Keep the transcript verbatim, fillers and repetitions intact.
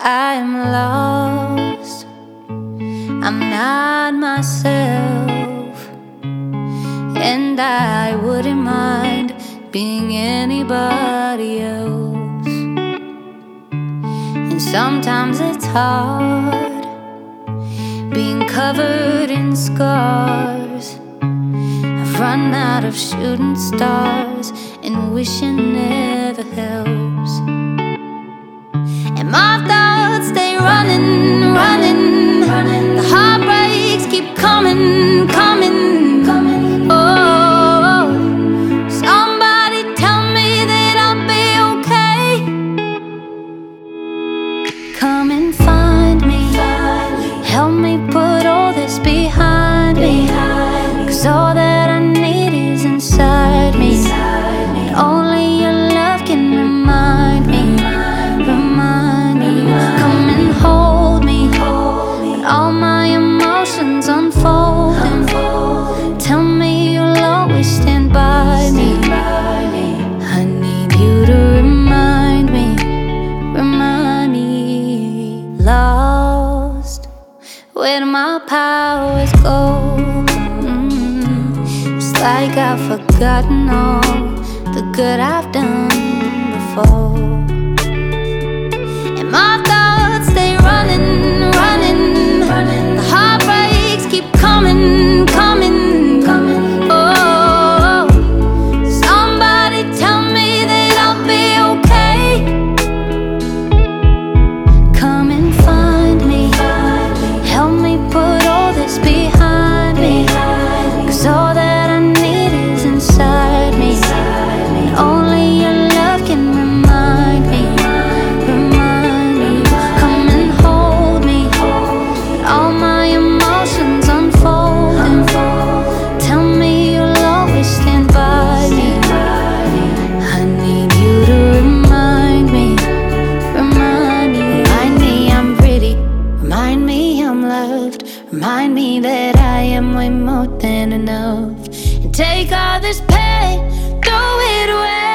I am lost, I'm not myself, and I wouldn't mind being anybody else. And sometimes it's hard being covered in scars. I've run out of shooting stars and wishing never helps. And my thoughts stay running, running, running. The heartbreaks keep coming, coming, coming. Oh, somebody tell me that I'll be okay. Come and find me, help me put all this behind me. Cause all that I need is inside me. And only your love can remind me. Come and hold me, when all my emotions unfolding. Tell me you'll always stand by me. I need you to remind me, remind me. Lost, where do my powers go? Mm, it's like I've forgotten all the good I've done before. My thoughts stay running, running, running. The heartbreaks keep coming, coming, coming. Oh, somebody tell me that I'll be okay. Come and find me, help me put all this behind me. Cause all that I need is inside me. And only your love can remind me. Remind me that I am way more than enough. And take all this pain, throw it away.